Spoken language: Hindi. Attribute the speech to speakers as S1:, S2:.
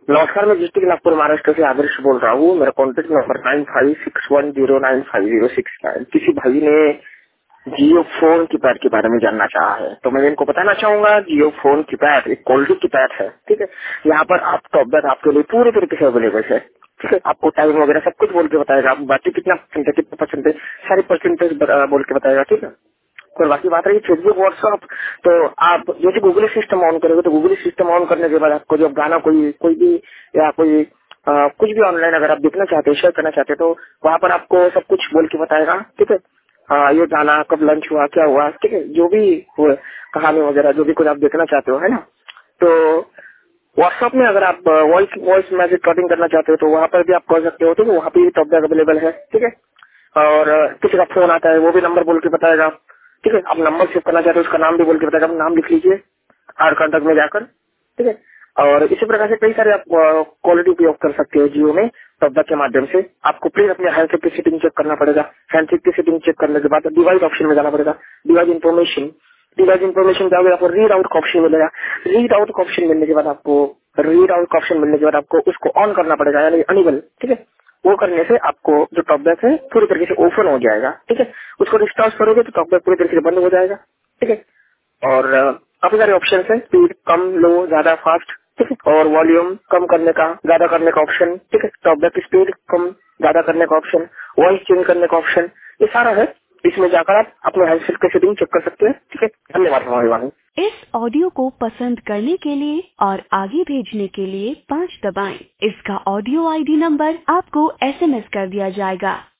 S1: नमस्कार, मैं डिस्ट्रिक्ट नागपुर महाराष्ट्र से आदर्श बोल रहा हूँ। मेरा कॉन्टेक्ट नंबर 9561095069। किसी भाई ने जियो फोन कीपैड के बारे में जानना चाहा है, तो मैं इनको बताना चाहूंगा जियो फोन कीपैड एक क्वालिटी कीपैड है। ठीक है, यहाँ पर आप टॉप बैक आपके लिए पूरे तरीके से अवेलेबल है। ठीक है, आपको टाइम वगैरह सब कुछ बोल के बताएगा, आप बाकी कितना परसेंट है सारी परसेंटेज बोल के बताएगा। ठीक है, और बाकी बात रही फेसबुक व्हाट्सअप, तो आप जैसे गूगल सिस्टम ऑन करोगे तो गूगल सिस्टम ऑन करने के बाद आपको जब गाना कोई भी या कोई कुछ भी ऑनलाइन अगर आप देखना चाहते हो, शेयर करना चाहते हो, तो वहाँ पर आपको सब कुछ बोल के बताएगा। ठीक है, ये गाना कब लॉन्च हुआ, क्या हुआ, ठीक है, जो भी कहानी वगैरह जो भी कुछ आप देखना चाहते हो, है ना। तो व्हाट्सएप में अगर आप वॉइस मैसेज रिकॉर्डिंग करना चाहते हो तो वहाँ पर भी आप कर सकते हो। ठीक है, वहाँ पे भी टॉप बैक अवेलेबल है। ठीक है, और किसी का फोन आता है वो भी नंबर बोल के बताएगा। ठीक है, आप नंबर सेव करना चाहते हो उसका नाम भी बोल के बताएगा, आप नाम लिख लीजिए आर कॉन्टेक्ट में जाकर। ठीक है, और इसी प्रकार से कई सारे आप क्वालिटी उपयोग कर सकते हो जियो में टॉप बैक के माध्यम से। आपको प्लीज अपने हैंडसेट की सेटिंग चेक करना पड़ेगा। हैंडसेट की सेटिंग चेक करने के बाद डिवाइस ऑप्शन में जाना पड़ेगा। डिवाइस इन्फॉर्मेशन जाओगे, आपको रीड आउट का ऑप्शन मिलेगा। रीड आउट का ऑप्शन मिलने के बाद आपको उसको ऑन करना पड़ेगा, यानी अनेबल। ठीक है, वो करने से आपको जो टॉप बैक है पूरी तरीके से ओपन हो जाएगा। ठीक है, उसको रिस्टार्ट करोगे तो टॉप बैक पूरी तरीके से बंद हो जाएगा। ठीक है, और काफी सारे ऑप्शन है, स्पीड कम, लो, ज्यादा, फास्ट। ठीक है, और वॉल्यूम कम करने का, ज्यादा करने का ऑप्शन। ठीक है, टॉप बैक स्पीड कम ज्यादा करने का ऑप्शन, वॉइस चेंज करने का ऑप्शन, ये सारा है। इसमें जाकर आप अपने हैंडसेट की सेटिंग चेक कर सकते हैं। ठीक है, धन्यवाद हमारे वाले। इस ऑडियो को पसंद करने के लिए और आगे भेजने के लिए 5 दबाएं। इसका ऑडियो आईडी नंबर आपको SMS कर दिया जाएगा।